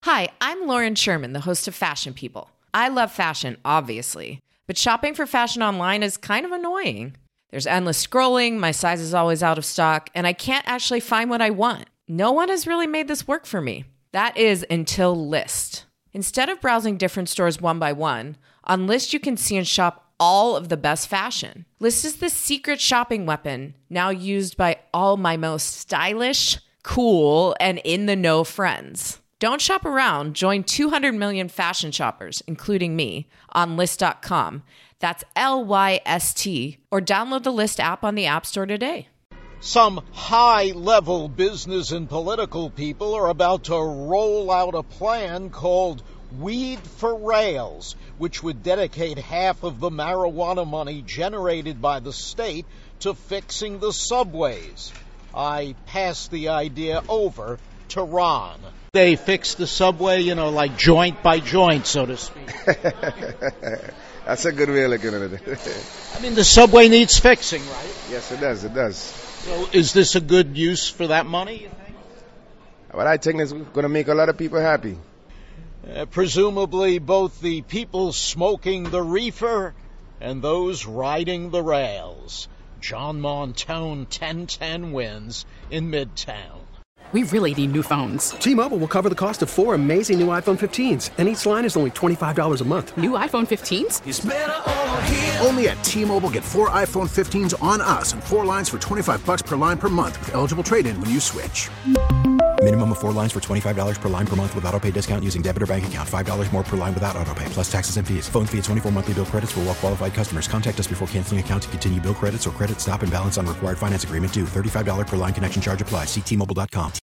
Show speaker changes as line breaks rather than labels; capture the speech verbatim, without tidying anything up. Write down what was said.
Hi, I'm Lauren Sherman, the host of Fashion People. I love fashion, obviously, but shopping for fashion online is kind of annoying. There's endless scrolling, my size is always out of stock, and I can't actually find what I want. No one has really made this work for me. That is until Lyst. Instead of browsing different stores one by one, on Lyst you can see and shop all of the best fashion. Lyst is the secret shopping weapon now used by all my most stylish, cool, and in-the-know friends. Don't shop around. Join two hundred million fashion shoppers, including me, on Lyst dot com. That's L Y S T. Or download the Lyst app on the App Store today.
Some high-level business and political people are about to roll out a plan called Weed for Rails, which would dedicate half of the marijuana money generated by the state to fixing the subways. I passed the idea over to Ron. They fix the subway, you know, like joint by joint, so to speak.
That's a good way of looking at it.
I mean, the subway needs fixing, right?
Yes, it does. It does.
So is this a good use for that money, you think?
Well, I think it's going to make a lot of people happy.
Uh, presumably both the people smoking the reefer and those riding the rails. John Montone ten ten wins in Midtown.
We really need new phones.
T-Mobile will cover the cost of four amazing new iPhone fifteens, and each line is only twenty-five dollars a month.
New iPhone fifteens?
It's better over here. Only at T-Mobile, get four iPhone fifteens on us and four lines for twenty-five dollars per line per month with eligible trade-in when you switch.
Minimum of four lines for twenty-five dollars per line per month with autopay discount using debit or bank account. five dollars more per line without autopay, plus taxes and fees. Phone fee at twenty-four monthly bill credits for well qualified customers. Contact us before canceling account to continue bill credits or credit stop and balance on required finance agreement due. thirty-five dollars per line connection charge applies. See T Mobile dot com.